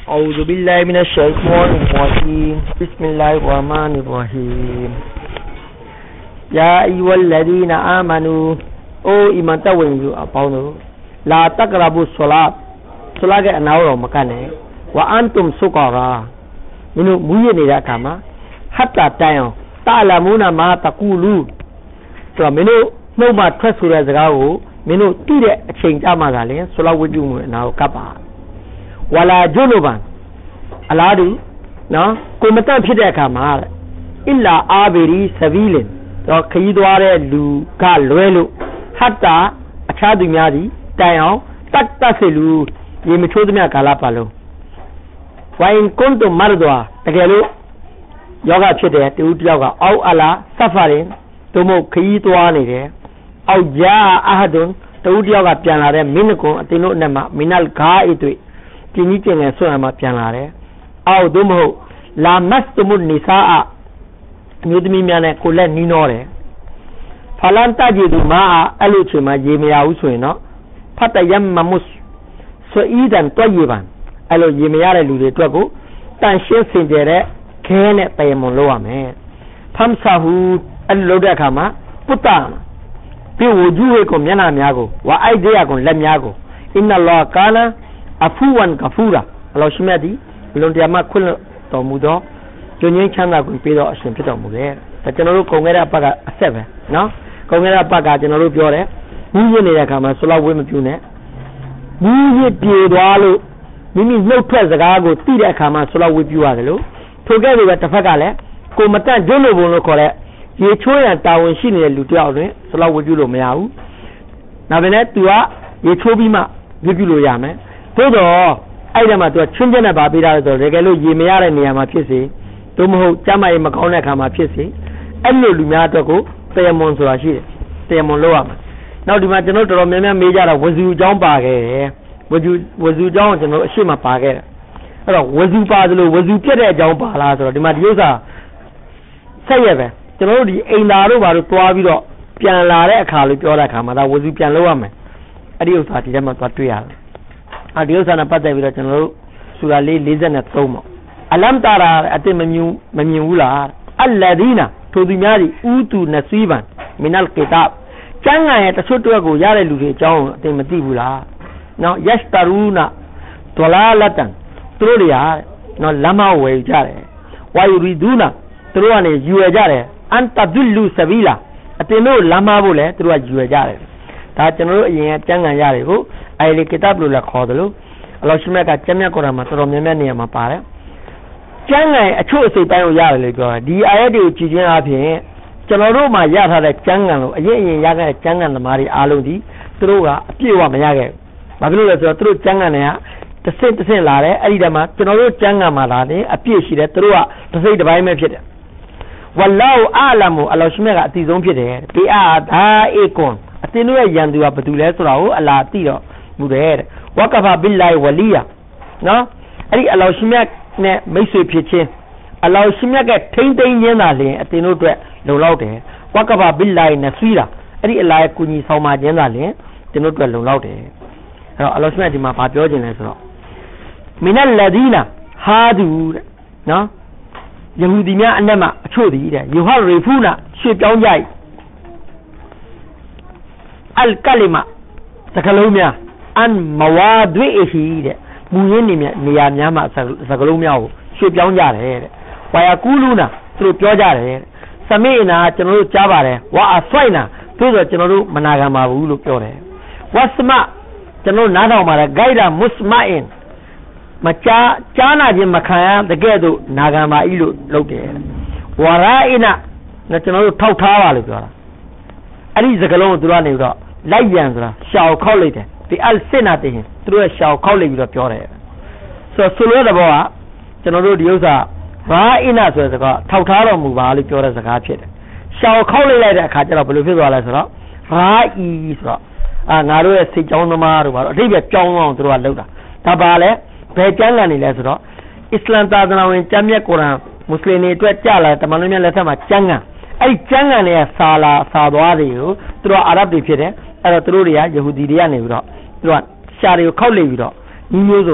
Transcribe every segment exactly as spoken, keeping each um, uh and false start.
أعوذ بالله من الشيطان الرجيم بسم الله الرحمن الرحيم يا أيها الذين آمنوا أو إيمان توينجو أبونو لا تقربوا الصلاة صلاة أناورو مكانه وأنتم سكارى منو ميني ذا كما حتى تايو تعلمون ما تقولون so منو نو ما تفسر زغاو منو تيري أشين جاما غالين صلاة وجوم ناو كبا ولا جنوبا ألادو نا كومتان فيدا كما إلا آبري سبيلين तो कई द्वारे लू का लोएलो हत्ता अच्छा दुनिया दी तायों तक तसेलू ये मिठोद में काला पालो वाइन कौन तो मर्दवा तकेलो योगा छेदे ते उठ योगा औ अला सफारिन तो मो कई द्वारे रे औ जा आहदुन तो उठ योगा प्याना रे मिन को तिनो नमा मिनल का इतवे किनी चेंगे सो नमा प्याना रे औ दुमो ला मस्तमुन निसाआ म्युदमी म्याने कोले नीनो रे फलांता जेदु मा अलो छेमा ये मे आउ सोय नो फतयम ममुस स्वीदन तो येबान अलो ये मे यारे लू दे तो को तन शिन सिन जे रे खे ने तयमोन लो आमे फमसाहू अलो दे खा मा पुता पे वजू हे को म्याना म्या को वा आई दे या को ले म्या को इन्ना अल्लाह काना अफुवन गफूरा अलो शिमे दी लोन दिया मा खुल तो मुदो जो नहीं चाहता कोई पेड़ों अश्विन पिता मुझे तो चलो कोंगेरा पका सब है ना कोंगेरा पका चलो प्योर है मुझे नहीं रखा मैं सुला हुए में क्यों ने मुझे पेड़वालो मिमी नो ट्रेस जगह को तीर रखा मैं सुला हुए प्योर आ गलो तो क्या होगा तफका ले को मतलब जो लोग बोलो करे ये छोया ताऊं शी ने लुटिया उन्हें सुला हुए प्योर में आऊँ ना बने तुआ ये छोबी माँ प्योर या मैं तो तो ऐसा मत तुआ चुंजे ना बाबी डाल दो रेगलो ये मेरा नहीं है माफी से तो महो चामाई मकाने का माफी से अन्य लुमिया तो को तयमोन सुराशी तयमोन लोआ में ना डिमा चनो तो मैं मैं मेजा रा वजू जाऊं पागे वजू वजू जाऊं चनो अच्छी में पागे अरे वजू पाद लो वजू क्या रह जाऊं पाला तो डिमा दियो सा सही है वे चनो डी इंदारो बारो तो आवी रो प्यान लारे खाली प्योरा खामा रा वजू प्यान लोआ में अरे उस आती जब मत पटू यार अरे उस ना पता है वी चनो सुराली लीजन तो मो अलम तारा अते मम्यू मम्यूला अल्लदीना तो दुनियारी ऊतु नसीबन मिनल किताब चंगा है तो छोटो को यारे लुके चाओ अते मती बुला न यस्तरूना तलालतन त्रोड़ यार न लमा हुए जा रहे वायुरिदूना त्रोआ ने जुए जा रहे अंत दुल्लू सबीला अते नो लमा बोले त्रोआ जुए जा रहे ता चनो ये चंगा यारे को आइले किताब लो लखो दलो अल्लाह शुमे का चम्या को रमा तो मे मे नियम पारे चंगा अच्छो से पायो यार ले जो दी आये दी चीजें आप हैं चलो रो मा यार था चंगा लो ये ये यार का चंगा हमारी आलू दी तो का प्योवा में यार बाबलो ले तो तो चंगा ने तसे तसे ला रहे अली दमा चलो रो चंगा मा ला दे अपी शी दे तो तसे दबाई में फिर वल्लाहु आलमु अल्लाह शुमे का अति जों फिर है पे आ दा एकोन अतिनु यंदुआ बतुले तो राओ अल्लाह ती रो मुदे वकफा बिल्लाहि वलिया ना अली अल्लाह शुमे ने मैं से पीछे अल्लाह शिमया के ठें ठें ये ना ले अतीनो तो लो लाउट है वकबा बिल्लाहि नसीरा अरे अल्लाह कुनी सौमा जे ना ले तीनो तो लो लाउट है अरे अल्लाह शिमया दी मा पा प्यो जिने सो मिनल लदीना हादू ना यहूदी म्या अन्नमा अच्छो दी दे युहरिफूना शे प्यों जाई अल कलिमा सकलो म्या अन मवादिही दे मुझे नहीं निया निया मा सगलों में आओ शे प्याऊं जा रहे हैं वाया कूलूना तो प्यो जा रहे हैं समय ना चनोरु चाबा रहे वा अस्वाई ना तो तो चनोरु मनागा मावू लो प्यो रहे वस्मा चनोरु नादा हमारा गायरा मुस्माइन मचा चाना जे मखाया दगे दो नागा मा इलो लोगे वराइना न चनोरु ठाउ ठावा लो प्यो अरी सगलों दुरा नहीं उड़ा लाइयां दुरा शाओ खाओ लेते ते अल से नाते हैं तो शाओ खाओ ले भी प्योर है सो सुलो दबवा चनो रो दियोसा रा इना सो सका ठाउ ठारो मु बा ले प्योर सका फिर शाओ खाओ ले लाइ खा चलो बलो फिर वाला सो रा ई सो आ नारो ए से जाऊं मारो बारो अठी बे चाऊं आऊं तो लौटा ता बाले बे चंगा नहीं ले सो इस्लाम ता दना वे चम्या कुरान मुस्लिम ने तो चाला त मनु में ले मा चंगा आई चंगा ने साला सादवा दियो तो अरब दी फिर है अरे तो रिया यहूदी रिया ने बिरो तो शारे खाओ ले बिरो न्यूज़ ने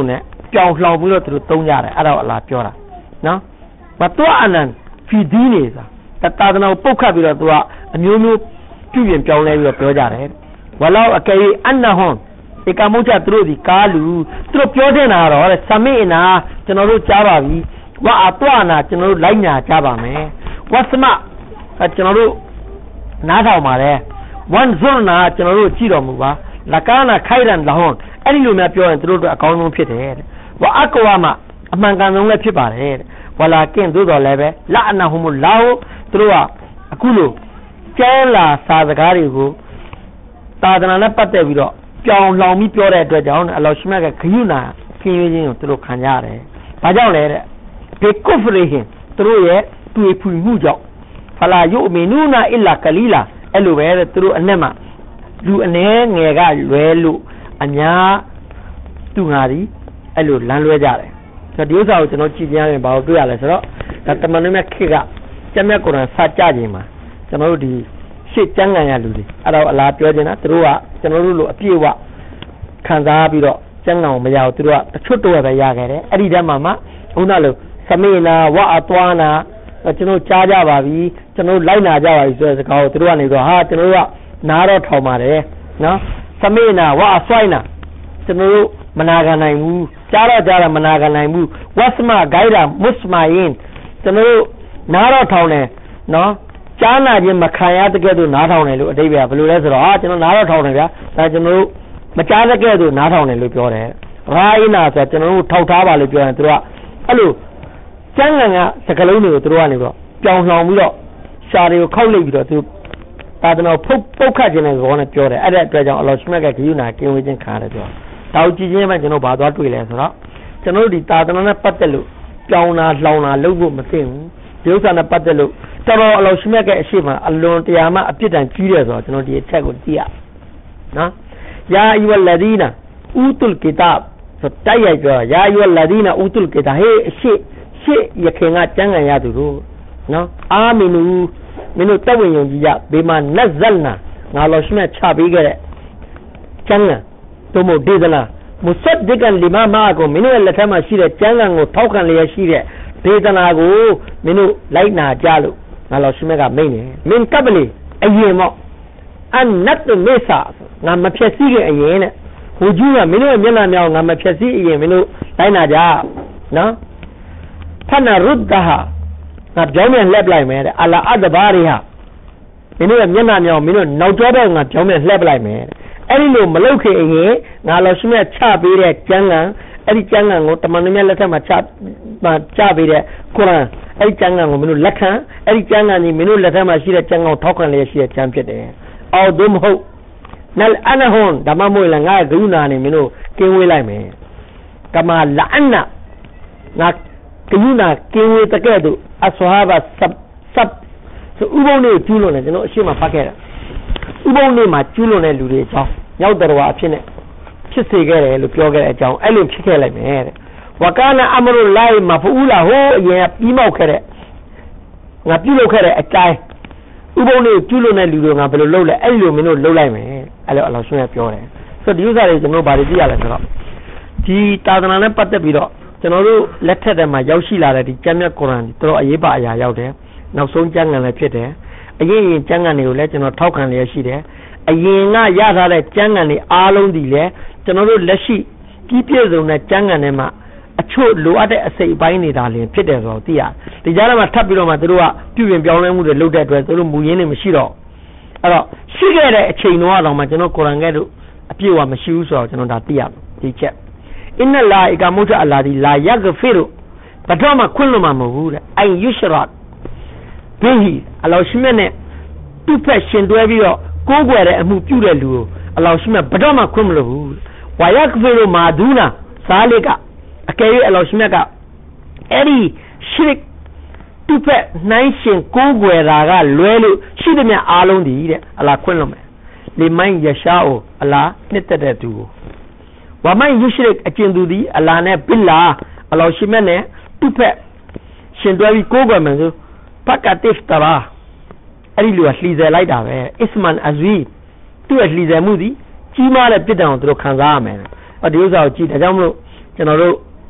ပြောင်းလှောင်ပြီးတော့သူတို့သုံးကြတယ်အဲ့ဒါအလားပြောတာနော်မတော်အနန်ဖီဒီနေသာတာသနာကိုပုတ်ခတ်ပြီးတော့သူကအမျိုးမျိုးပြုပြင်ပြောင်းလဲပြီးတော့ပြောကြတယ်ဝလောက်အကယ်အနဟွန်ဧကမုတ်ချသူတို့ဒီကားလူသူတို့ပြောနေတာတော့ဆမေနာကျွန်တော်တို့ကြားပါပြီဝါအတွာနာကျွန်တော်တို့လိုက်ညာကြားပါမယ်ဝါစမကျွန်တော်တို့နားထောင်ပါတယ်ဝန်ဇွန်နာကျွန်တော်တို့ကြည့်တော်မူပါလကာနာခိုင်ရန်လဟွန်အဲ့ဒီလိုမျိုးပြောရင်သူတို့အကောင်းဆုံးဖြစ်တယ်ဝါအကွာမအမှန်ကန်ဆုံးလည်းဖြစ်ပါတယ်ဝလာကင်းသို့တော်လည်းပဲလာအနာဟူမလာဟုသူတို့ကအခုလိုကျဲလာစာစကားတွေကိုသာသနာနဲ့ပတ်သက်ပြီးတော့ပြောင်းလောင်ပြီးပြောတဲ့အတွက်ကြောင့်အလောရှိမြတ်ကဂယုနာခင်းရင်းချင်းကိုသူတို့ခံကြရတယ်။ဘာကြောင့်လဲတဲ့။ဘေကုဖရီဟင်သူတို့ရဲ့တွေ့ဖွေမှုကြောင့်ဖလာယုအမီနူနာအီလာကလီလာအဲ့လိုပဲသူတို့အနဲ့မှလူအ ਨੇ ငယ်ကလွဲလို့အများသူငါဒီအဲ့လိုလမ်းလွဲကြတယ်။ဆိုတော့ဒီဥစ္စာကိုကျွန်တော်ကြည့်ကြရင်ဘာလို့တွေ့ရလဲဆိုတော့ဒါတမန်တော်မြတ်ခေတ်ကကျမ်းမြတ်ကုရ်အာန်စာကြခြင်းမှာကျွန်တော်တို့ဒီရှေ့ကျမ်းဂန်ရလူတွေအဲ့တော့အလားပြောနေတာသူတို့ကကျွန်တော်တို့လိုအပြည့်အဝခံစားပြီးတော့ကျမ်းဂန်ကိုမရဘူးသူတို့ကတချွတ်တော့ပဲရခဲ့တယ်အဲ့ဒီတည်းမှာမှဘုန်းတော်လိုသမေနာဝအတွားနာကျွန်တော်ကြားကြပါပြီကျွန်တော်လိုက်နာကြပါပြီဆိုတဲ့စကားကိုသူတို့ကနေတော့ဟာကျွန်တော်တို့ကနားတော့ထောင်ပါတယ်နော်သမေနာဝအဆွိုင်းနာကျွန်တော်တို့မနာခံနိုင်ဘူးကြားတော့ကြားတော့မနာခံနိုင်ဘူးဝတ်စမဂိုင်ရာမုစမိုင်းကျွန်တော်တို့နားတော့ထောင်တယ်နော်ကြားနာခြင်းမခံရတဲ့ကဲ့သို့နားထောင်တယ်လို့အတိတ်ကဘယ်လိုလဲဆိုတော့ဟာကျွန်တော်နားတော့ထောင်တယ်ဗျာဒါကျွန်တော်တို့မကြားတဲ့ကဲ့သို့နားထောင်တယ်လို့ပြောတယ်ရာအိနာဆိုကျွန်တော်တို့ထောက်ထားပါလို့ပြောရင်သူတို့ကအဲ့လိုကျမ်းဂန်ကစကလုံးတွေကိုသူတို့ကနေပြီးတော့ပြောင်းလှောင်ပြီးတော့ရှားတွေကိုခောက်လိုက်ပြီးတော့သူသာသနာဖုတ်ပုတ်ခတ်ခြင်းတဲ့ဘောနဲ့ပြောတယ်အဲ့ဒါအတွက်ကြောင့်အလောရှိမြတ်ကဂိယုနာကင်းဝေးခြင်းခါတယ်ပြောတောက်ကြည့်ခြင်းမှကျွန်တော်ဘာသွားတွေ့လဲဆိုတော့ကျွန်တော်တို့ဒီသာသနာနဲ့ပတ်သက်လို့ပြောင်းတာလှောင်တာလုပ်ဖို့မသိဘူးဒီဥစ္စာနဲ့ပတ်သက်လို့တော်တော်အလောရှိမြတ်ကအရှိမအလွန်တရာမှအပြစ်ဒဏ်ကြီးတယ်ဆိုတော့ကျွန်တော်ဒီအချက်ကိုသိရနော်ယာအီဝလဒီနာဥတုလ်ကီတာဆိုတိုက်ရိုက်ပြောယာအီဝလဒီနာဥတုလ်ကီတာဟေးအရှိရှေ့ရခင်ကကျမ်းဂန်ရသူတို့နော်အာမီနူမင်းတို့တဝင်းယုံကြည်ကြဘေးမှာနတ်ဇလ်နာငါလောရှိမြတ်ချပေးခဲ့တဲ့ကျမ်းဂန်တို့မို့ဒေသနာမုဆတ်ဒီကန်လီမာမာကိုမင်းတို့လက်ထက်မှာရှိတဲ့ကျမ်းဂန်ကိုထောက်ခံလျက်ရှိတဲ့ဒေသနာကိုမင်းတို့လိုက်နာကြလို့ငါလောရှိမြတ်ကမိန့်တယ်မင်းကပ်ပလီအရင်မော့အန်နတ်မေဆာငါမဖြက်စီးခင်အရင်နဲ့ဟိုကျူးကမင်းတို့မျက်နှာမြောက်ငါမဖြက်စီးအရင်မင်းတို့လိုက်နာကြနော်ဖနာရုဒ္ဒဟာငါပြောင်းပြန်လှက်ပလိုက်မယ်တဲ့အလာအဒဘာရီဟာမင်းတို့မျက်နှာမြောက်မင်းတို့နောက်ကျောတော့ငါပြောင်းပြန်လှက်ပလိုက်မယ်အဲ့ဒီလိုမလုပ်ခင်အရင်ငါလောရှိမြတ်ချပေးတဲ့ကျမ်းဂန်အဲ့ဒီကျမ်းဂန်ကိုတမန်တော်မြတ်လက်ထက်မှာချချပေးတဲ့ကုရ်အာန်အဲ့ဒီကျမ်းဂန်ကိုမင်းတို့လက်ခံအဲ့ဒီကျမ်းဂန်ကြီးမင်းတို့လက်ထက်မှာရှိတဲ့ကျမ်းဂန်ကိုထောက်ခံလျက်ရှိတဲ့ကျမ်းဖြစ်တယ်အော်ဒုမဟုတ်နလအနဟွန်ဓမ္မမွေလငါဂုဏနဲ့မင်းတို့ကင်းဝေးလိုက်မယ်ကမာလအနငါဂုဏကင်းဝေးတကဲ့သို့အဆွာဘဆပ်ဆပ်ဆိုဥပုံတွေကျူးလွန်တယ်ကျွန်တော်အရှိမဖတ်ခဲ့တာဥပုံတွေမှာကျူးလွန်တဲ့လူတွေအကြောင်းရောက်တော်ဝါအဖြစ်နဲ့ဖြစ်စေခဲ့တယ်လို့ပြောခဲ့တဲ့အကြောင်းအဲ့လိုဖြစ်ခဲ့လိုက်မယ်တဲ့ဝကာနာအမရုလိုင်မဖူလာဟိုအရင်ပြီးမောက်ခဲ့တဲ့ငါပြုလုပ်ခဲ့တဲ့အတိုင်းဥပုံတွေကျူးလွန်တဲ့လူတွေငါဘယ်လိုလုပ်လဲအဲ့လိုမင်းတို့လုပ်လိုက်မယ်အဲ့လိုအလောရှင်ကပြောတယ်ဆိုတော့ဒီဥစ္စာတွေကျွန်တော်ဗာတွေကြည့်ရလဲဆိုတော့ဒီသာသနာနဲ့ပတ်သက်ပြီးတော့ကျွန်တော်တို့လက်ထက်ထဲမှာရောက်ရှိလာတဲ့ဒီကျမ်းမြတ်ကုရ်အာန်တော်တော်အရေးပါအရာရောက်တယ်နောက်ဆုံးကျမ်းဂန်လည်းဖြစ်တယ်အရင်ရင်ကျမ်းဂန်တွေကိုလည်းကျွန်တော်ထောက်ခံလျက်ရှိတယ်အရင်ကရထားတဲ့ကျမ်းဂန်တွေအားလုံးဒီလည်းကျွန်တော်တို့လက်ရှိကြီးပြည့်စုံတဲ့ကျမ်းဂန်တွေမှာအချို့လိုအပ်တဲ့အစိတ်အပိုင်းတွေဒါလည်းဖြစ်တယ်ဆိုတော့သိရဒီကြားထဲမှာထပ်ပြီးတော့မှသူတို့ကပြုပြင်ပြောင်းလဲမှုတွေလုပ်တဲ့အတွက်သူတို့မူရင်းတွေမရှိတော့အဲ့တော့ရှိခဲ့တဲ့အချိန်တော့တော့မှကျွန်တော်ကုရ်အာန်ကဲ့သို့အပြည့်အဝမရှိဘူးဆိုတော့ကျွန်တော်ဒါသိရဒီချက်အင်နလာအီကမုတ်အလာဒီလာယဂဖီရဘတော်မှာခွင့်လို့မှာမဟုတ်ဘူးတဲ့အင်ယူရှရတ်ဘီဟီအလောရှိမြတ်နဲ့သူ့ဖက်ရှင်တွဲပြီးတော့ကိုးကွယ်တဲ့အမှုပြုတဲ့လူကိုအလောရှိမြတ်ဘတော်မှာခွင့်မလို့ဘူးဝါယဂဖီရမာဒူနာဇာလီကအကယ်၍အလောရှိမြတ်ကအဲ့ဒီရှရစ်သူ့ဖက်နှိုင်းရှင်ကိုးကွယ်တာကလွဲလို့ရှိသမျှအားလုံးတည်တဲ့အလားခွင့်လို့မယ်လေမိုင်းယရှာအိုအလားနှစ်သက်တဲ့သူကိုဝါမိုင်းယူရှရစ်အကျဉ်သူသည်အလာနဲ့ဘိလာအလောရှိမြတ်နဲ့သူ့ဖက်ရှင်တွဲပြီးကိုးကွယ်မယ်ဆိုဖကတစ်တရာအဲ့ဒီလူကလှီဆယ်လိုက်တာပဲအစ္စမန်အဇီသူ့ရဲ့လှီဆယ်မှုသည်ကြီးမားတဲ့ပြစ်ဒဏ်ကိုသူတို့ခံစားရမယ်။အော်ဒီဥစ္စာကိုကြည့်ဒါကြောင့်မလို့ကျွန်တော်တို့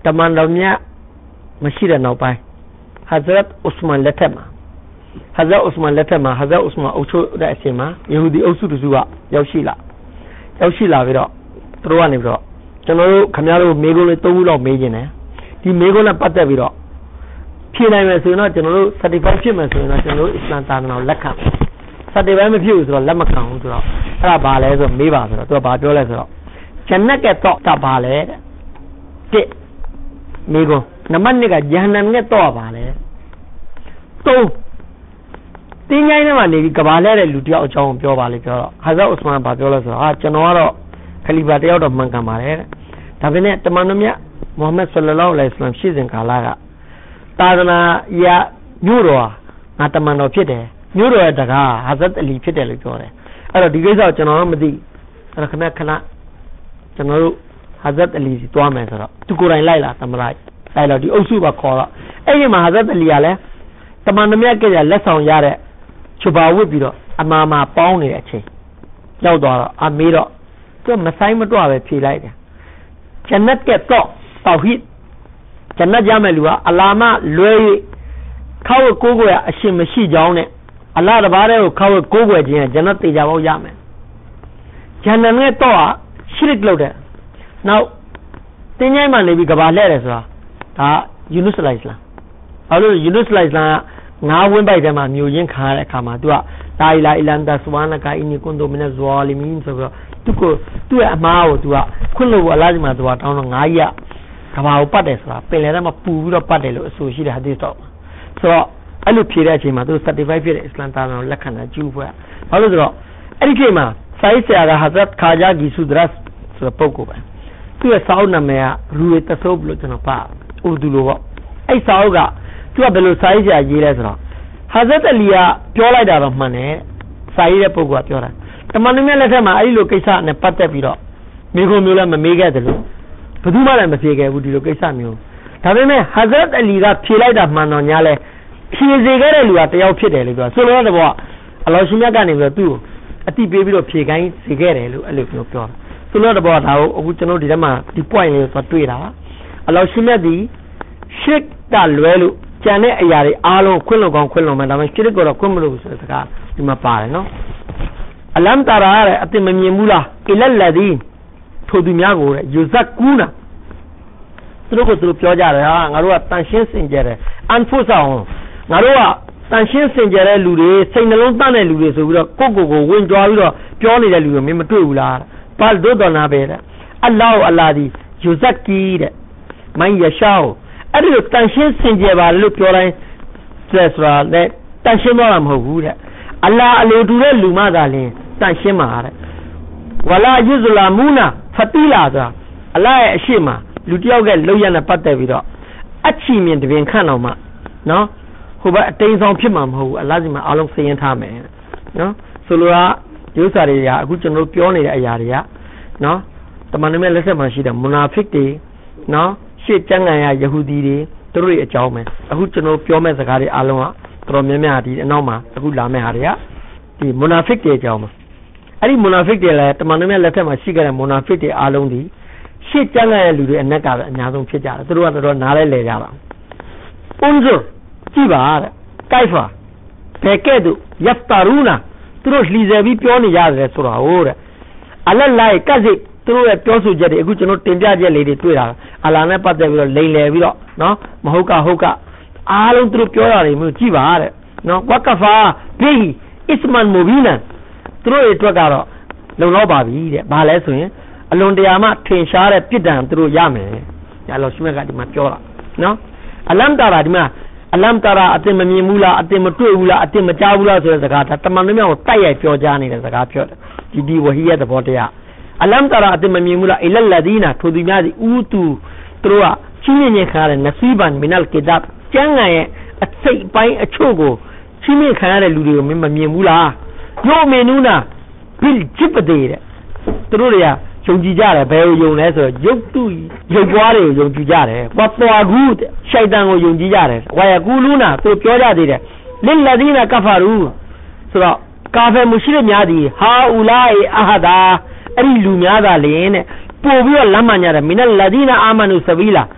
တမန်တော်မြတ်မရှိတဲ့နောက်ပိုင်း Hazrat Usman လက်ထက်မှာ Hazrat Usman လက်ထက်မှာ Hazrat Usman အုပ်ချုပ်တဲ့အချိန်မှာယေဟူဒီအုပ်စုတစုကရောက်ရှိလာရောက်ရှိလာပြီးတော့သူတို့ကနေပြီးတော့ကျွန်တော်တို့ခင်ဗျားတို့မေးခွန်းလေးသုံးခုလောက်မေးခြင်းတယ်ဒီမေးခွန်းနဲ့ပတ်သက်ပြီးတော့ဖြေနိုင်မယ်ဆိုရင်တော့ကျွန်တော်တို့ certified ဖြစ်မယ်ဆိုရင်တော့ကျွန်တော်တို့အစ္စလာမ်သာသနာကိုလက်ခံ certified မဖြစ်ဘူးဆိုတော့လက်မခံဘူးဆိုတော့အဲ့ဒါဘာလဲဆိုတော့မေးပါဆိုတော့သူကဘာပြောလဲဆိုတော့ဂျန်နတ်ကတော့တာဘာလဲတဲ့တစ်မေးခွန်းနံပါတ်နှစ်ကဂျဟန္နမ်နဲ့တော့ပါလဲသုံးတင်းချိုင်းထဲမှာနေပြီးကဘာလဲတဲ့လူတယောက်အကြောင်းပြောပါလေပြောတော့ Hazrat Usman ဘာပြောလဲဆိုတော့ဟာကျွန်တော်ကတော့ခလီဖာတယောက်တော့မှန်ကန်ပါတယ်တဲ့ဒါပေမဲ့တမန်တော်မြတ်မုဟမ္မဒ် sallallahu alaihi wasallam ရှေ့စဉ်ကာလကသာသနာရမြို့တော်ငါတမန်တော်ဖြစ်တယ်မြို့တော်ရဲ့တကား Hazrat Ali ဖြစ်တယ်လို့ပြောတယ်အဲ့တော့ဒီကိစ္စကိုကျွန်တော်တော့မသိအဲ့တော့ခဏခဏကျွန်တော်တို့ Hazrat Ali စီသွားမယ်ဆိုတော့သူကိုယ်တိုင်လိုက်လာသမလိုက်လိုက်တော့ဒီအုပ်စုပါခေါ်တော့အဲ့ဒီမှာ Hazrat Ali ကလည်းတမန်တော်မြတ်ကလက်ဆောင်ရတဲ့ချူပါဝစ်ပြီးတော့အမာမာပေါင်းနေတဲ့အချိန်ရောက်သွားတော့အမေတော့သူမဆိုင်မတော့ပဲဖြေလိုက်တယ်ဂျန်နတ်ကတော့တောဟီဒ်ဂျန်နတ်ရမယ်လူကအလာမလွဲခောက်ကိုးကွယ်အရှင်မရှိကြောင်းနဲ့အလ္လာဟ်တပါးတည်းကိုခောက်ကိုးကွယ်ခြင်းကဂျန်နတ်တေချာပေါက်ရမယ်ဂျန်နတ်နဲ့တော့ရှိရစ်လုပ်တယ်နောက်တင်းချိုင်းမှနေပြီးကဘာလှဲ့တယ်ဆိုတာဒါယူနုစလိုင်စလမ်ဘာလို့ယူနုစလိုင်စလမ်ငါးဝင်းပိုက်ထဲမှာမြို့ရင်းခါရတဲ့အခါမှာသူကတာအီလာအီလန်တာဆူဘာနကာအီနီကွန်ဒိုမီနဇဝါလီမင်းဆိုပြီးတော့သူကိုသူ့ရဲ့အမားကိုသူကခွင့်လို့အလားကြီးမှာသူကတောင်းတော့ငါးကြီးကကဘာကိုပတ်တယ်ဆိုတာပင်လယ်ထဲမှာပူပြီးတော့ပတ်တယ်လို့အဆိုရှိတဲ့ဟာဒီတော့ဆိုတော့အဲ့လိုဖြေတဲ့အချိန်မှာသူ certified ဖြစ်တဲ့အစ္စလာမ်သားတော်လက်ခံတာကျူးဖွဲ့ဘာလို့ဆိုတော့အဲ့ဒီချိန်မှာစာရေးဆရာက Hazrat Khaja Ghisudras ဆိုတဲ့ပုဂ္ဂိုလ်ပဲသူ့ရဲ့စာအုပ်နာမည်ကရူဝေတဆုပ်လို့ကျွန်တော်ပါအူဒူလိုပေါ့အဲ့စာအုပ်ကသူကဘယ်လိုစာရေးဆရာရေးလဲဆိုတော့ Hazrat Ali ကပြောလိုက်တာတော့မှန်တယ်စာရေးတဲ့ပုဂ္ဂိုလ်ကပြောတာတမန်တော်မြတ်လက်ထက်မှာအဲ့ဒီလိုကိစ္စနဲ့ပတ်သက်ပြီးတော့မိခွန်းမျိုးလည်းမမေးခဲ့တယ်လို့ဘယ်သူမှလည်းမဖြေခဲ့ဘူးဒီလိုကိစ္စမျိုးဒါပေမဲ့ Hazrat Ali ကဖြေလိုက်တာမှန်တော့ညာလဲဖြေစေခဲ့တဲ့လူကတယောက်ဖြစ်တယ်လို့ပြောဆိုလိုတဲ့ဘောအလောရှင်မြတ်ကနေပြီးတော့သူ့ကိုအတိပေးပြီးတော့ဖြေခိုင်းစေခဲ့တယ်လို့အဲ့လိုပြောပြောဆိုလိုတဲ့ဘောဒါကိုအခုကျွန်တော်ဒီထဲမှာဒီ point လေးကိုတွေ့တာပါအလောရှင်မြတ်ဒီရှစ်တလွဲလို့ကျန်တဲ့အရာတွေအားလုံးခွင့်လွန်ကောင်းခွင့်လွန်မယ်ဒါပေမဲ့ရှစ်ကိုတော့ခွင့်မလို့ဆိုတဲ့စကားဒီမှာပါတယ်နော်အလမ်တာရာတဲ့အတင်မမြင်ဘူးလားအီလလဒီထိုသူများကိုယူဇက်ကူနာသူတို့ကသူတို့ပြောကြတယ်ဟာငါတို့ကတန်ရှင်းစင်ကြယ်တယ်အန်ဖုဆောင်ငါတို့ကတန်ရှင်းစင်ကြယ်တဲ့လူတွေစိတ်နှလုံးသားတဲ့လူတွေဆိုပြီးတော့ကိုကိုကိုဝင်ကြွားပြီးတော့ပြောနေတဲ့လူတွေမင်းမတွေ့ဘူးလားဘာလို့တော့နာပဲတဲ့အလ္လာဟ်အလ္လာဒီယူဇက်ကီတဲ့မိုင်းရရှောအဲ့ဒီတန်ရှင်းစင်ကြယ်ပါလို့ပြောတိုင်းဆက်ဆိုတာနဲ့တန်ရှင်းတော့မှာမဟုတ်ဘူးတဲ့အလ္လာအလိုတူတဲ့လူမှသာလင်တန်ရှင်းမှာတဲ့ဝလာယူဇလာမူနာဖတီလာဆိုတာအလ္လာရဲ့အရှိမလူတယောက်ကလောက်ရနဲ့ပတ်သက်ပြီးတော့အချီမြင်တပင်ခန့်အောင်မှနော်ဟိုဘက်အတိန်ဆောင်ဖြစ်မှာမဟုတ်ဘူးအလ္လာစီမှာအားလုံးစည်ရင်ထားမယ်နော်ဆိုလိုတာရုပ်စာတွေကအခုကျွန်တော်တို့ပြောနေတဲ့အရာတွေကနော်တမန်တော်မြတ်လက်ဆက်မှာရှိတဲ့မူနာဖစ်တွေနော်ရှေ့ကျမ်းဂန်ရယဟူဒီတွေသူတို့ရဲ့အကြောင်းပဲအခုကျွန်တော်ပြောမဲ့စကားတွေအားလုံးကတော်တော်များများဒီအနောက်မှာအခုလာမဲ့ဟာတွေကဒီမူနာဖစ်တွေအကြောင်းပါအဲ့ဒီမူနာဖစ်တွေလည်းတမန်တော်မြတ်လက်ထက်မှာရှိခဲ့တဲ့မူနာဖစ်တွေအားလုံးဒီရှေ့ကျမ်းဂန်ရလူတွေအနက်ကပဲအများဆုံးဖြစ်ကြတယ်သူတို့ကတော်တော်နားလဲလဲကြပါအွန်ဇူကြည့်ပါတဲ့ကိုက်ဖာဘယ်ကဲ့သို့ယဖ်တာရူနာသူတို့လှီဆယ်ပြီးပြောနေရတယ်ဆိုတာဟုတ်တဲ့အလ္လာဟ်ကဇစ်သူတို့ရဲ့ပြောဆိုချက်တွေအခုကျွန်တော်တင်ပြချက်လေးတွေတွေ့တာအလ္လာဟ်နဲ့ပတ်သက်ပြီးတော့လိန်လည်ပြီးတော့နော်မဟုတ်ကဟုတ်ကအားလုံးသူတို့ပြောတာတွေမျိုးကြည့်ပါတဲ့နော်ဝကဖာဘီအစ္စမန်မူဘီနန်သူတို့ရဲ့အတွက်ကတော့လုံလောက်ပါပြီတဲ့ဘာလဲဆိုရင်အလွန်တရာမှထင်ရှားတဲ့ပြစ်ဒဏ်သူတို့ရမယ်ညာလောရှိမြတ်ကဒီမှာပြောတာနော်အလမ်တာရာဒီမှာအလမ်တာရာအတင်မမြင်ဘူးလားအတင်မတွေ့ဘူးလားအတင်မကြားဘူးလားဆိုတဲ့စကားဒါတမန်တော်များကိုတိုက်ရိုက်ပြောကြားနေတဲ့စကားပြောတယ်ဒီဒီဝဟီရဲ့သဘောတရားအလမ်တာရာအတင်မမြင်ဘူးလားအီလလဒီနာထိုသူများစီဥတူသူတို့ကချင်းမြင်ခံရတဲ့နစီဘန်မီနလ်ကီဒပ်ကျမ်းဂန်ရဲ့အစိတ်ပိုင်းအချို့ကိုချင်းမြင်ခံရတဲ့လူတွေကိုမင်းမမြင်ဘူးလားယိုမီနူနာဘီလ်ဂျစ်ပဒေတဲ့သူတို့တွေကယုံကြည်ကြတယ်ဘယ်လိုယုံလဲဆိုတော့ယုတ်တုရုပ်ပွားတွေကိုယုံကြည်ကြတယ်ဝတ်သွားကူတဲ့ရှိုက်တန်ကိုယုံကြည်ကြတယ်ဝါယကူလူနာသူပြောကြသေးတယ်လင်လဒီနာကဖာရူဆိုတော့ကာဖယ်မူရှိတဲ့များသည်ဟာအူလာအဟဒါအဲ့ဒီလူများသာလင်းတဲ့ပို့ပြီးတော့လမ်းမှန်ကြတယ်မင်းလဒီနာအာမနုစဗီလာ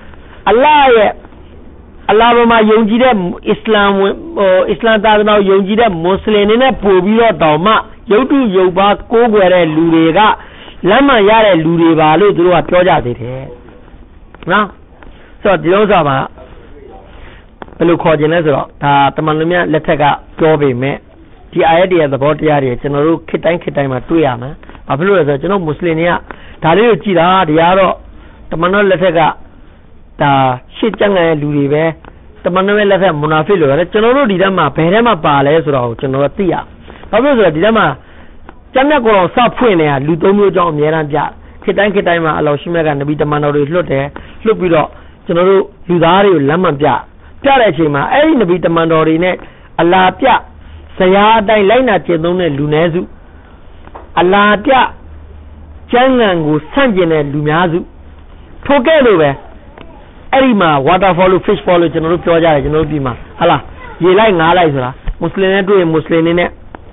Allah ye Allah ma yonji de Islam Islam ta na yonji de Muslim ne po bi ro taw ma yautu yauba ko gwe de lu de ka lama ya de lu de ba lo tu do ka pyo ja de de na so di lo sa ma bel lo khaw jin le so do da taman lu mya let thak ka pyo pe me di ayat de thabo taya de chano ro khit tain khit tain ma tui ya ma ba phlo le so chano Muslim ne ka da le lo ji da di ya ro taman lo let thak ka da shit chang le lu de be taman lo let thak munafik lo le chano ro di da ma bhe de ma pa le so do chano ro ti ya ba phlo so di da ma cham nya ko lo sa phwin ne ya lu three myo jaw amye ran pya khit tain khit tain ma Allah shi me ka nabi taman lo de hlut de hlut pi do chano ro lu da de ko lam man pya pya de a chain ma ai nabi taman lo de ne Allah pya saya dai lai na chin thong ne lu ne su Allah pya chang ngan ko san jin ne lu mya su tho ke lo be ai ma waterfall fish fall lo chano ro pyo ja de chano ro pi ma hala ye lai nga lai so da Muslim ne twi Muslim ne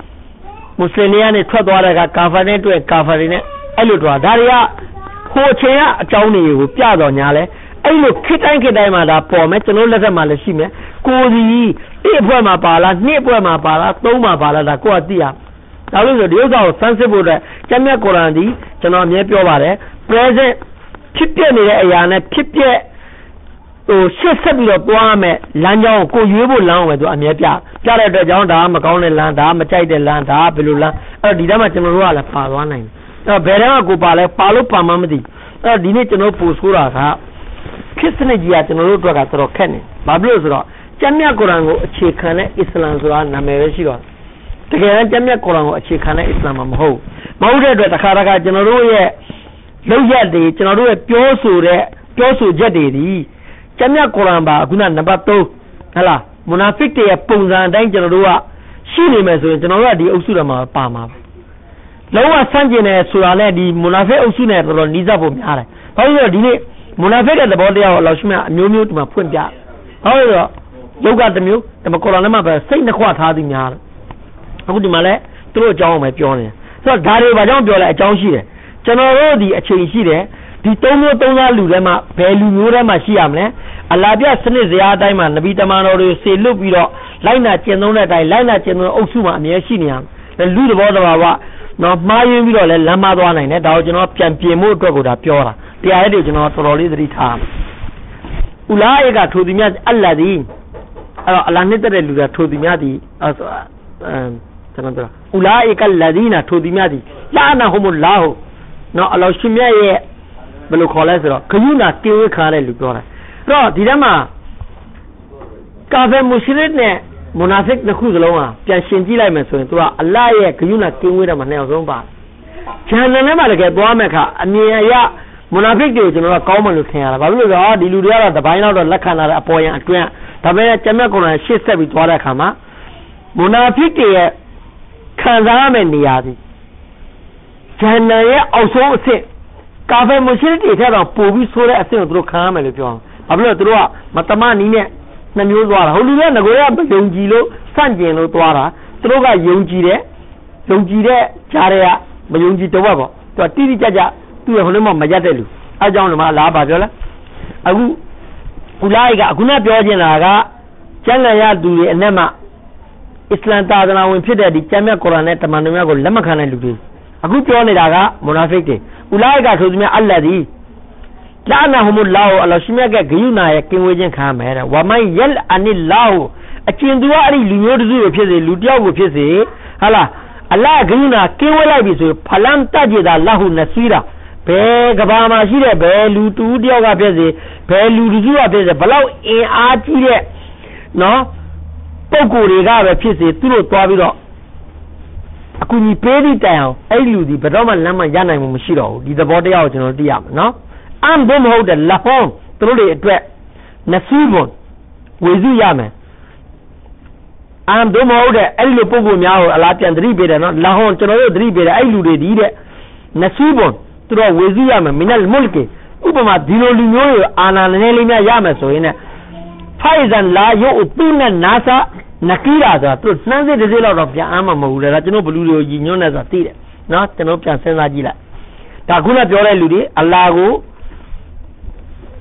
Muslim ne ya ne thwat twa de ka kafir ne twi kafir ne ai lo twa da ri ya ho chin ya a chaung ne ko pya do nya le ai lo khit tain khit tain ma da paw me chano let that ma le shi me ko di ti phwe ma pa la ni phwe ma pa la three ma pa la da ko a ti ya da lo so di usa ko san sit pho de cham nya Quran di chano amye pyo ba de present ဖြစ်ပြနေတဲ့အရာနဲ့ဖြစ်ပြဟိုရှစ်ဆက်ပြီးတော့သွားမယ်လမ်းကြောင်းကိုရွေးဖို့လမ်းအောင်ပဲသူအမြဲပြပြတဲ့အတွက်ကြောင့်ဒါမကောင်းတဲ့လမ်းဒါမကြိုက်တဲ့လမ်းဒါဘယ်လိုလမ်းအဲ့တော့ဒီထဲမှာကျွန်တော်တို့ကလည်းပါသွားနိုင်တယ်အဲ့တော့ဘယ်ထဲမှာကိုပါလဲပါလို့ပါမှမသိအဲ့တော့ဒီနေ့ကျွန်တော်ပို့ဆိုးတာကခရစ်စတန်ကြီးကကျွန်တော်တို့အတွက်ကတော်တော်ခက်နေဘာဖြစ်လို့ဆိုတော့ကျမ်းမြတ်ကုရ်အာန်ကိုအခြေခံတဲ့အစ္စလာမ်ဆိုတာနာမည်ပဲရှိတော့တကယ်တမ်းကျမ်းမြတ်ကုရ်အာန်ကိုအခြေခံတဲ့အစ္စလာမ်မဟုတ်မဟုတ်တဲ့အတွက်တစ်ခါတခါကျွန်တော်တို့ရဲ့လောက်ရက်တွေကျွန်တော်တို့ရဲ့ပြောဆိုတဲ့ပြောဆိုချက်တွေဒီကျမ်းမြတ်ကုရ်အာန်ပါခုနနံပါတ်threeဟဲ့လားမူနာဖစ်တွေရဲ့ပုံစံအတိုင်းကျွန်တော်တို့ကရှိနေမယ်ဆိုရင်ကျွန်တော်တို့ကဒီအုပ်စုတွေမှာပါမှာပဲလုံးဝဆန့်ကျင်တယ်ဆိုတာနဲ့ဒီမူနာဖစ်အုပ်စုနဲ့တော်တော်နီးစပ်ဖို့များတယ်ဘာလို့လဲဒီနေ့မူနာဖစ်တဲ့သဘောတရားကိုအလောရှိမြတ်အမျိုးမျိုးဒီမှာဖွင့်ပြဘာလို့လဲလောကတစ်မျိုးဒီမှာကုရ်အာန်ထဲမှာပဲစိတ်နှခွထားသည်များတယ်အခုဒီမှာလဲသူတို့အကြောင်းပဲပြောနေတယ်ဆိုတော့ဒါတွေဘာကြောင့်ပြောလဲအကြောင်းရှိတယ်ကျွန်တော်တို့ဒီအချိန်ရှိတယ်ဒီသုံးမျိုးသုံးသားလူထဲမှာဘယ်လူမျိုးထဲမှာရှိရမလဲအလာပြစနစ်စရာအတိုင်းမှာနဗီတမန်တော်တွေဆေလွတ်ပြီးတော့လိုက်နာကျင့်သုံးတဲ့အတိုင်းလိုက်နာကျင့်သုံးအုပ်စုမှာအမြဲရှိနေရမယ်လူသဘောတဘာဝနော်မှားယွင်းပြီးတော့လဲလမ်းမသွားနိုင်တယ်ဒါကိုကျွန်တော်ပြန်ပြင်ဖို့အတွက်ကိုဒါပြောတာတရားရည်တွေကျွန်တော်တော်တော်လေးသတိထားဥလာဧကထိုသူမြတ်အလ္လာဒီအဲ့တော့အလာနှစ်တဲ့လူကထိုသူမြတ်ဒီအဲ့ဆိုအမ်ကျွန်တော်ပြောဥလာဧကလဒီနာထိုသူမြတ်ဒီလာနာဟူမလာဟူနော်အလောရှင်မြတ်ရဲ့ဘယ်လိုခေါ်လဲဆိုတော့ခယူနာတင်းဝခါတဲ့လူပြောတာအဲ့တော့ဒီထဲမှာကာဖီမုရှရစ်နဲ့မူနာဖစ်တစ်ခုစလုံးဟာပြန်ရှင်ကြည့်လိုက်မယ်ဆိုရင်သူကအလ္လာဟ်ရဲ့ခယူနာတင်းဝတဲ့မှာနှစ်ယောက်ဆုံးပါဂျန်နမ်ထဲမှာတကယ်သွားမယ်ခါအမြင်အရမူနာဖစ်တွေကိုကျွန်တော်ကကောင်းမှလို့ထင်ရတာဘာလို့လဲဆိုတော့ဒီလူတွေကတော့တပိုင်းတော့လက်ခံလာတဲ့အပေါ်ယံအတွင်းဒါပေမဲ့ကျမ်းမြတ်ကုရ်အာန်ရှေ့ဆက်ပြီးသွားတဲ့အခါမှာမူနာဖစ်တွေရဲ့ခံစားရမယ့်နေရာစီဂျန်နမ်ရဲ့အောက်ဆုံးအဆင့်ကာဖီမုရှရစ်တွေထက်တော့ပိုပြီးဆိုးတဲ့အဆင့်ကိုသူတို့ခံရမယ်လို့ပြောအောင်ဘာဖြစ်လို့သူတို့ကမတမနီးနဲ့နှမျိုးသွားတာဟိုလူတွေကငကိုရယုံကြည်လို့စန့်ကျင်လို့သွားတာသူတို့ကယုံကြည်တဲ့ယုံကြည်တဲ့ကြားတွေကမယုံကြည်တော့ပေါ့သူကတိတိကျကျသူ့ရဲ့ဟိုလိုမှမရက်တဲ့လူအဲကြောင့်လည်းမလားပါပြောလဲအခုကုလာအိကအခုနပြောချင်တာကကျမ်းဂန်ရသူတွေအနက်မှာအစ္စလမ်သာသနာဝင်ဖြစ်တဲ့ဒီကျမ်းမြတ်ကုရ်အာန်နဲ့တမန်တော်များကိုလက်မခံတဲ့လူတွေအခုပြောနေတာကမူနာဖစ်တွေဥလာအိကဆိုသူများအလ္လာဒီလာနာဟူမလာဟူအလောရှိမြတ်ကဂယုနာရဲ့ကင်ဝေးခြင်းခံမယ်တဲ့ဝမိုင်ယလ်အနိလာဟူအကျဉ်သူကအဲ့ဒီလူမျိုးတစုကိုဖြစ်စေလူတယောက်ကိုဖြစ်စေဟာလားအလ္လာဂယုနာကင်ဝေးလိုက်ပြီဆိုဖလမ်တဂျီဒါလာဟူနစီရာဘယ်ကဘာမှာရှိတဲ့ဘယ်လူတူတယောက်ကဖြစ်စေဘယ်လူတစုကဖြစ်စေဘလောက်အင်အားကြီးတဲ့နော်ပုံကိုယ်တွေကပဲဖြစ်စေသူတို့သွားပြီးတော့အခုညီပေးသည့်တိုင်အောင်အဲ့လူဒီဘယ်တော့မှလမ်းမရနိုင်မှုမရှိတော့ဘူးဒီသဘောတရားကိုကျွန်တော်သိရမယ်နော်အမ်ဘုံမဟုတ်တဲ့လဟွန်သူတို့တွေအတွက်နဆူဘွန်ဝေစုရမယ်အမ်ဘုံမဟုတ်တဲ့အဲ့လိုပုံကိုယ်များကိုအလားပြန်သတိပေးတယ်နော်လဟွန်ကျွန်တော်တို့သတိပေးတယ်အဲ့လူတွေဒီတဲ့နဆူဘွန်သူတို့ဝေစုရမယ်မင်းနယ်မုလ်ကေဥပမာဒီလိုလူမျိုးတွေအာဏာနည်းလေးများရမယ်ဆိုရင်ねဖိုင်ဇန်လာယုတ်သူနဲ့နာဆာနကီရာဆိုတာသူနှမ်းစစ်တစ်စိလောက်တော့ပြန်အားမမဟုတ်လေဒါကျွန်တော်ဘလူတွေကိုညီညွတ်နေဆိုတာသိတယ်နော်ကျွန်တော်ပြန်စဉ်းစားကြည့်လိုက်ဒါခုနပြောတဲ့လူတွေအလ္လာဟ်ကို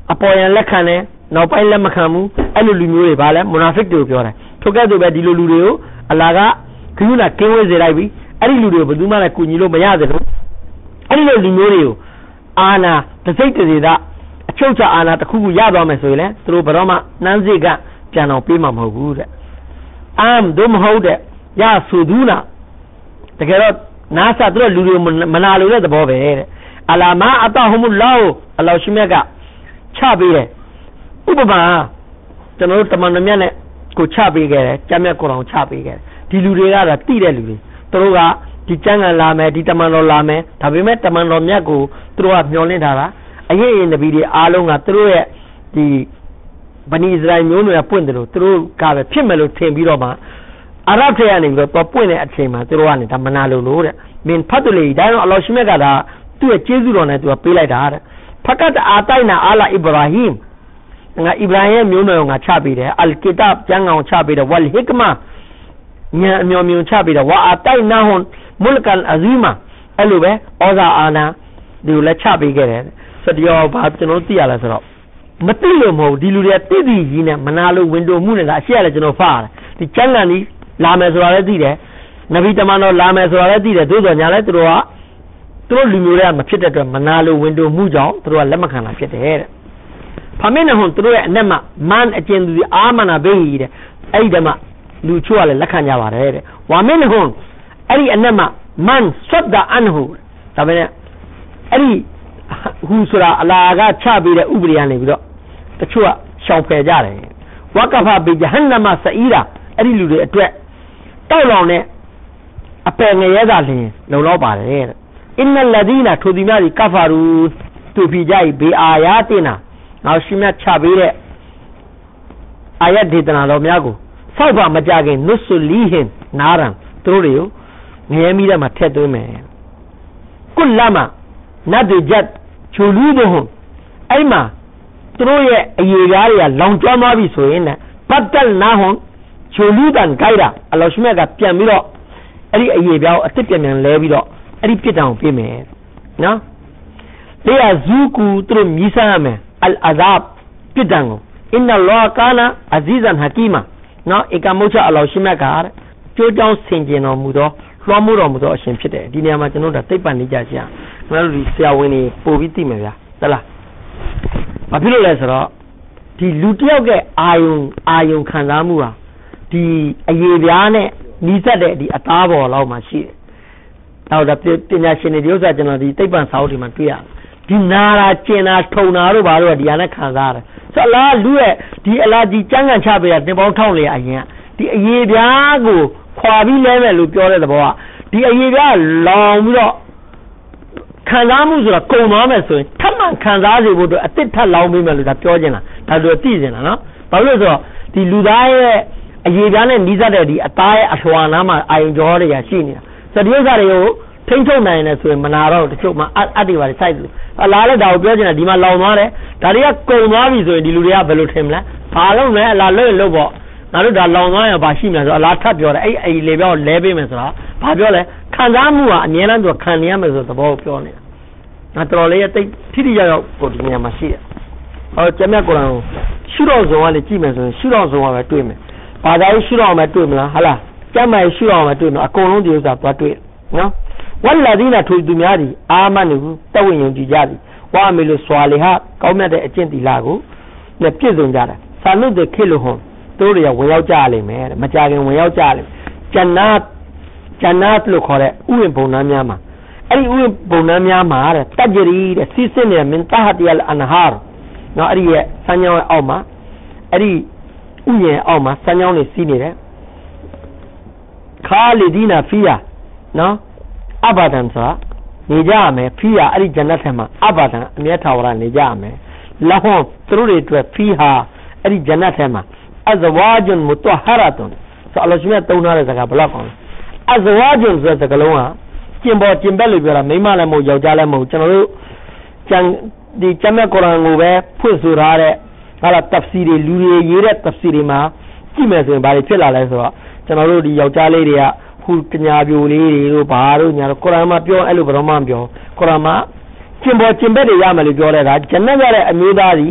ပေါ်ရန်လက်ခံတယ်နောက်ပိုင်းလက်မခံဘူးအဲ့လိုလူမျိုးတွေပါလဲမူနာဖစ်တွေကိုပြောတယ်ထို့ကဲ့သို့ပဲဒီလိုလူတွေကိုအလာကခရုနာကင်းဝေးစေလိုက်ပြီအဲ့ဒီလူတွေကိုဘယ်သူမှလည်းကူညီလို့မရသလိုအဲ့ဒီလိုလူမျိုးတွေကိုအာနာတစိတ်တစေတာအချုပ်ချအာနာတစ်ခုခုရသွားမယ်ဆိုရင်လေသူတို့ဘယ်တော့မှနှမ်းစိတ်ကပြန်အောင်ပေးမှာမဟုတ်ဘူးတဲ့အမ်တို့မဟုတ်တဲ့ရဆူသူနာတကယ်တော့နာဆာသူတို့လူတွေမနာလို့တဲ့သဘောပဲတဲ့အလာမအတဟူမူလာအလောရှိမြတ်ကချပေးတယ်ဥပမာကျွန်တော်တို့တမန်တော်မြတ်နဲ့ကိုချပေးခဲ့တယ်ကျမ်းမြတ်ကိုယ်တော်ချပေးခဲ့တယ်ဒီလူတွေကတော့တိတဲ့လူတွေသူတို့ကဒီကျမ်းဂန်လာမယ်ဒီတမန်တော်လာမယ်ဒါပေမဲ့တမန်တော်မြတ်ကိုသူတို့ကမျှော်လင့်ထားတာအရေးအနဘီတွေအားလုံးကသူတို့ရဲ့ဒီဗနီအစ္စရာမျိုးနွယ်ပွင့်တယ်လို့သူတို့ကပဲဖြစ်မယ်လို့ထင်ပြီးတော့မှအာရဗ်ထဲကနေပြီးတော့ပွင့်တဲ့အချိန်မှာသူတို့ကနေဒါမနာလို့လို့တဲ့မင်းဖတ်တယ်လေဒါတော့အလ္လာဟ်ရှိမြတ်ကဒါသူ့ရဲ့ကျေးဇူးတော်နဲ့သူကပေးလိုက်တာတဲ့ဖကတ်အာတိုင်နာအာလာအီဗရာဟင်ငါအီဗရာဟင်မျိုးနွယ်ကိုငါချပေးတယ်အလ်ကီတာဘ်ကျမ်းဂန်ကိုချပေးတယ်ဝလ်ဟစ်ကမာဉာဏ်အမျိုးမျိုးချပေးတယ်ဝါအာတိုင်နာဟွန်မုလကန်အဇီမာအဲ့လိုပဲဩဇာအာဏာဒီကိုလည်းချပေးခဲ့တယ်ဆိုတော့ဘာကျွန်တော်သိရလဲဆိုတော့မသိလို့မဟုတ်ဒီလူတွေကတိတိကြီးနဲ့မနာလို့ဝင်တိုမှုနဲ့ကအရှိရလဲကျွန်တော်ဖားတယ်ဒီကျမ်းဂန်ကြီးလာမယ်ဆိုတာလည်းသိတယ်နဗီတမန်တော်လာမယ်ဆိုတာလည်းသိတယ်သို့တော်ညာလဲသူတို့ကသူတို့လူမျိုးတွေကမဖြစ်တဲ့အတွက်မနာလို့ဝင်တိုမှုကြောင့်သူတို့ကလက်မခံတာဖြစ်တယ်တဲ့ဖာမင်းနဲ့ဟွန်သူတို့ရဲ့အနက်မှာမန်အကျဉ်သူဒီအာမနာဘေးကြီးတဲ့အဲ့ဒီတည်းမှာလူချို့ကလည်းလက်ခံကြပါတယ်တဲ့ဝါမင်းနဲ့ဟွန်အဲ့ဒီအနက်မှာမန်ဆွတ်ဒါအန်ဟူဒါပဲနဲ့အဲ့ဒီဟူဆိုတာအလာကချပေးတဲ့ဥပဒေကနေပြီးတော့တချို့ကရှောင်ဖယ်ကြတယ်ဝကဖဘီဂျဟန္နမဆအီရာအဲ့ဒီလူတွေအတွက်တောက်လောင်တဲ့အပယ်ငရဲသာလျင်လုံလောက်ပါတယ်တဲ့အင်နလဒီနာထိုဒီများဒီကဖာရူတူဖီကြိုက်ဘေအာယာတင်နာနောက်ရှိမြတ်ချပေးတဲ့အာယတ်ဒေသနာတော်များကိုဆောက်ပါမကြခင်နုဆူလီဟင်နာရံသူတို့တွေကိုငရဲမိတဲ့မှာထည့်သွင်းမယ်ကုလမနတ်တွေဂျတ်ချူလူတို့ဟွန်အဲ့မှာသူတို့ရဲ့အယေကားတွေကလောင်ကျွမ်းသွားပြီဆိုရင်လည်းပတ်တလ်နာဟွန်ချူလူတန်ကြိုက်တာအလောရှိမြတ်ကပြန်ပြီးတော့အဲ့ဒီအယေပြားကိုအစ်စ်ပြန်ပြန်လဲပြီးတော့အဲ့ဒီပြစ်ဒဏ်ကိုပေးမယ်နော်လေယာဇူကူသူတို့မြည်ဆန်းရမယ်အလ်အဇပ်ပြစ်ဒဏ်ကိုအင်နလောကာနာအဇီဇန်ဟကီမာနော်ဧကမုတ်ချအလောရှိမြတ်ကကြိုးကြောင်းဆင်ကျင်တော်မူသောလွှမ်းမိုးတော်မူသောအရှင်ဖြစ်တယ်ဒီနေရာမှာကျွန်တော်တို့သိပ္ပံနေကြချင်းကျွန်တော်တို့ဒီဆရာဝန်တွေပို့ပြီးသိမယ်ဗျာဟုတ်လားဘာဖြစ်လို့လဲဆိုတော့ဒီလူတယောက်ရဲ့အာယုံအာယုံခံစားမှုဟာဒီအယေပြားနဲ့နီးစပ်တဲ့ဒီအသားပေါ်လောက်မှာရှိတယ်တော့ဒါပညာရှင်တွေဒီဥစ္စာကျွန်တော်ဒီသိပ္ပံစာအုပ်တွေမှာတွေ့ရတယ်ဒီနာတာကျင်တာထုံတာတို့ဘာလို့ဒီဟာနဲ့ခံစားရတယ်ဆိုတော့အလားလူရဲ့ဒီအလားဒီကျန်းကန်ချပေးတာတင်ပေါင်းထောင်းလေအရင်ဒီအယေပြားကိုခွာပြီးလဲမယ်လို့ပြောတဲ့သဘောကဒီအယေပြားလောင်ပြီးတော့ခံစားမှုဆိုတာကုံသွားမယ်ဆိုရင်ထပ်မံခံစားစေဖို့အတွက်အစ်စ်ထပ်လောင်ပေးမယ်လို့ဒါပြောချင်တာဒါတို့သိချင်တာနော်ဘာလို့လဲဆိုတော့ဒီလူသားရဲ့အယေပြားနဲ့နီးစပ်တဲ့ဒီအသားရဲ့အထွာနားမှာအာယုံကြောတွေကရှိနေတာဆိုတော့ဒီဥစ္စာတွေကိုထိမ့်ထုတ်နိုင်တယ်ဆိုရင်မနာတော့တချို့မှအတ်တွေပါစိုက်တယ်အလားလည်းဒါကိုပြောချင်တာဒီမှာလောင်သွားတယ်ဒါတွေကကုံသွားပြီဆိုရင်ဒီလူတွေကဘယ်လိုထင်မလဲဘာလို့လဲအလားလွတ်လွတ်ပေါ့ငါတို့ဒါလောင်သွားရင်ဘာရှိမလဲဆိုတော့အလားထပ်ပြောတယ်အဲ့အဲ့လေပြောလဲပေးမယ်ဆိုတာဘာပြောလဲခံစားမှုကအမြဲတမ်းသူခံနေရမယ်ဆိုတဲ့သဘောကိုပြောနေတာငါတော်လေးရဲ့တိတ်ထိထိရောက်ရောက်ကိုဒီနေရာမှာရှိတယ်ဟောကျမ်းမြတ်ကုရ်အာန်ကိုရှုတော်ဇုံကလည်းကြည့်မယ်ဆိုရင်ရှုတော်ဇုံကပဲတွေ့မယ်ဘာသာရေးရှုတော်မှာတွေ့မလားဟာလားကျမ်းမာရေးရှုတော်မှာတွေ့နော်အကုန်လုံးဒီဥစ္စာသွားတွေ့နော်ဝလ္လာဒီနာထိုသူများသည်အာမန်ဟုတဝိယုံကြည်ကြသည်ဝါမေလို့ဆွာလေဟာကောင်းမြတ်တဲ့အကျင့်တီလာကိုနဲ့ပြည့်စုံကြတယ်သာနုတဲ့ခေလို့ဟွန်တို့တွေကဝင်ရောက်ကြလိမ့်မယ်မကြခင်ဝင်ရောက်ကြလိမ့်ဂျန်နတ်ဂျန်နတ်လို့ခေါ်တဲ့ဥယျာဉ်ဘုံနှမ်းများမှာအဲ့ဒီဥယျာဉ်ဘုံနှမ်းများမှာတဲ့တဂျရီတဲ့စီးစင်းနေမင်တာဟတီအလ်အန်ဟာနော်အဲ့ဒီရဲ့ဆန်းချောင်းရဲ့အောက်မှာအဲ့ဒီဥယျာဉ်အောက်မှာဆန်းချောင်းတွေစီးနေတယ်ခါလီဒီနာဖီယာနော်အဘာဒန်ဆိုတာနေကြရမယ်ဖီယာအဲ့ဒီဂျန်နတ်ထဲမှာအဘာဒန်အမြဲထာဝရနေကြရမယ်လာဟွန်သူတို့တွေအတွက်ဖီဟာအဲ့ဒီဂျန်နတ်ထဲမှာအဇဝါဂျွန်မုတဟရတ်ဆိုအလ္လာဟ်ရှင်သုံးထားတဲ့စကားဘယ်လောက်ကောင်းလဲအဇဝါဂျွန်ဆိုတဲ့စကားလုံးဟာကျင်ပေါ်ကျင်ဘက်လို့ပြောတာမိန်းမလည်းမဟုတ်ယောက်ျားလည်းမဟုတ်ကျွန်တော်တို့ကျန်ဒီကျမ်းမြတ်ကုရ်အာန်ကိုပဲဖွင့်ဆိုထားတဲ့ဟာလာတပ်စီတွေလူတွေရေးတဲ့တပ်စီတွေမှာကြည့်မယ်ဆိုရင်ဘာတွေဖြစ်လာလဲဆိုတော့ကျွန်တော်တို့ဒီယောက်ျားလေးတွေကဟူကညာပြိုလေးတွေတို့ဘာတို့ညာတို့ကုရ်အာန်မှာပြောအဲ့လိုဘယ်တော့မှမပြောကုရ်အာန်မှာကျင်ပေါ်ကျင်ဘက်တွေရမယ်လို့ပြောတဲ့ဒါဂျန်နတ်ရတဲ့အမျိုးသားကြီး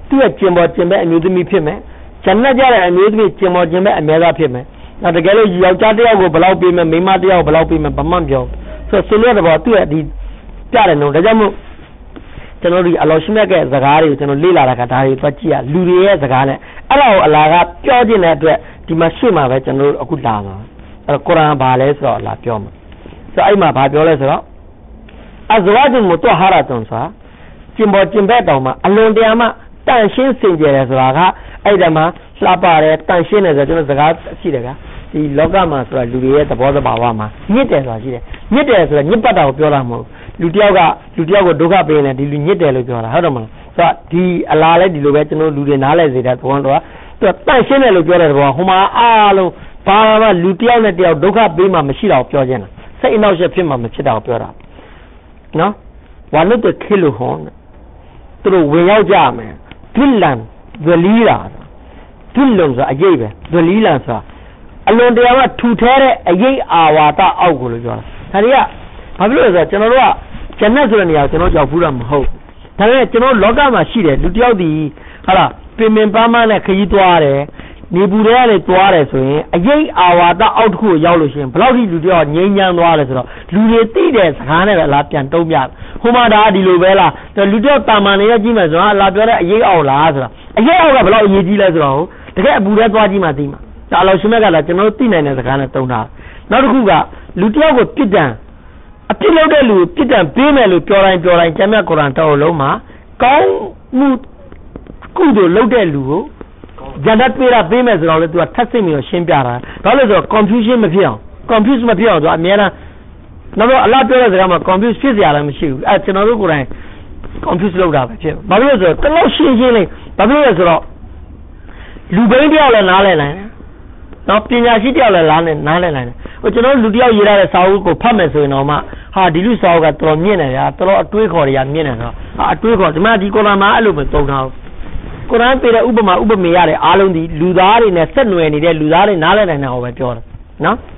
သူ့ရဲ့ကျင်ပေါ်ကျင်မဲ့အမျိုးသမီးဖြစ်မယ်ဂျန်နတ်ကြတဲ့အမျိုးသမီးကျင်ပေါ်ကျင်မဲ့အများသားဖြစ်မယ်နောက်တကယ်လို့ယောက်ျားတစ်ယောက်ကိုဘယ်လောက်ပေးမယ်မိန်းမတစ်ယောက်ဘယ်လောက်ပေးမယ်ဘာမှမပြောဆိုဆိုလို့တော့သူ့ရဲ့ဒီပြတယ်နော်ဒါကြောင့်မို့ကျွန်တော်ဒီအလောရှိမြတ်ရဲ့စကားတွေကိုကျွန်တော်လေ့လာတာကဒါတွေသွားကြည့်ရလူတွေရဲ့စကားနဲ့အဲ့ဒါကိုအလာကပြောခြင်းတဲ့အတွက်ဒီမှာရှေ့မှာပဲကျွန်တော်အခုလာမှာအဲ့တော့ကုရ်အာန်ဘာလဲဆိုတော့အလာပြောမှာဆိုအဲ့မှာဘာပြောလဲဆိုတော့အဇဝါဂျ်မူတဟာရတ်န်ဆိုတာကျင်ပေါ်ကျင်ဘက်တောင်မှာအလွန်တရာမှတန်ရှင်းစင်ကြယ်တယ်ဆိုတာကအဲ့ဒါမှာလှပတယ်တန်ရှင်းတယ်ဆိုတော့ကျွန်တော်စကားရှိတယ်ကဒီလောကမှာဆိုတာလူတွေရဲ့သဘောသဘာဝမှာညစ်တယ်ဆိုတာရှိတယ်ညစ်တယ်ဆိုတာညစ်ပတ်တာကိုပြောတာမဟုတ်လူတယောက်ကလူတယောက်ကိုဒုက္ခပေးနေဒီလူညစ်တယ်လို့ပြောတာဟုတ်တယ်မလားဆိုတော့ဒီအလားလဲဒီလိုပဲကျွန်တော်လူတွေနားလဲစေတဲ့သဘောတော့သူတန့်ရှင်းတယ်လို့ပြောတဲ့သဘောဟိုမှာအားလုံးဘာမှလူတယောက်နဲ့တယောက်ဒုက္ခပေးမှမရှိတာကိုပြောခြင်းတာစိတ်အနှောက်အယှက်ဖြစ်မှမဖြစ်တာကိုပြောတာနော်ဝါနုတ်ခေလို့ဟောသူတို့ဝင်ရောက်ကြမယ်ဒွလန်ဒလီလာဒွလုံဆိုအရေးပဲဒလီလာဆိုအလွန်တရာမှထူထဲတဲ့အရေးအာဝါဒအောက်ကိုလို့ပြောတာဒါတွေကဘာဖြစ်လို့လဲဆိုတော့ကျွန်တော်တို့ကဂျန်နတ်ဆိုတဲ့နေရာကိုကျွန်တော်ကြောက်ဘူးတာမဟုတ်ဒါပေမဲ့ကျွန်တော်လောကမှာရှိတယ်လူတယောက်ဒီဟာလားပင်ပင်ပန်းပန်းနဲ့ခရီးသွားတယ်နေပူတွေကနေသွားတယ်ဆိုရင်အရေးအာဝါဒအောက်တစ်ခုကိုရောက်လို့ရှိရင်ဘယ်လောက်ထိလူတယောက်ငြိမ်းချမ်းသွားလဲဆိုတော့လူတွေသိတဲ့စကားနဲ့ပဲအလားပြန်တုံးပြဟိုမှာဒါဒီလိုပဲလားလူတယောက်တာမန်နေရကြီးမယ်ဆိုတော့အလားပြောတဲ့အရေးအောက်လားဆိုတော့အရေးအောက်ကဘယ်လောက်အရေးကြီးလဲဆိုတော့တကယ်အပူထဲသွားကြည့်မှသိမှာဒါအလောရှင်မြတ်ကလည်းကျွန်တော်သိနိုင်တဲ့စကားနဲ့တုံးတာနောက်တစ်ခုကလူတယောက်ကိုပြစ်ဒဏ်အပြစ်လုပ်တဲ့လူပြစ်ဒဏ်ပေးမယ်လို့ပြောတိုင်းပြောတိုင်းကျမ်းမြတ်ကုရ်အာန်တော်လုံးမှာကောင်းမှုကုသိုလ်လုပ်တဲ့လူကိုဂျန်နတ်ပေးတာပေးမယ်ဆိုတော့လေသူကထပ်စိတ်ပြီးတော့ရှင်းပြတာဘာလို့လဲဆိုတော့ confusion မဖြစ်အောင် confuse မဖြစ်အောင်သူအများအားနောက်တော့အလားပြောတဲ့စကားမှာ confuse ဖြစ်စရာလည်းမရှိဘူးအဲကျွန်တော်တို့ကိုယ်တိုင် confuse လုပ်တာပဲဖြစ်ဘာလို့လဲဆိုတော့တလို့ရှင်းရှင်းလေးဘာလို့လဲဆိုတော့လူဘိန်းတယောက်လည်းနားလည်နိုင်တယ်နော်ပညာရှိတယောက်လည်းလားနဲ့နားလည်နိုင်တယ်ဟိုကျွန်တော်လူတယောက်ရေးရတဲ့စာအုပ်ကိုဖတ်မယ်ဆိုရင်တော့မှဟာဒီလူစာအုပ်ကတော်တော်မြင့်နေဗျာတော်တော်အတွေးခေါ်တွေကမြင့်နေတော့ဟာအတွေးခေါ်ဒီမှာဒီကုရ်အာန်မှာအဲ့လိုပဲသုံးထားကုရ်အာန်ပြတဲ့ဥပမာဥပမေရတယ်အားလုံးဒီလူသားတွေနဲ့ဆက်နွယ်နေတဲ့လူသားတွေနားလည်နိုင်တာဟောပဲပြောတယ်နော်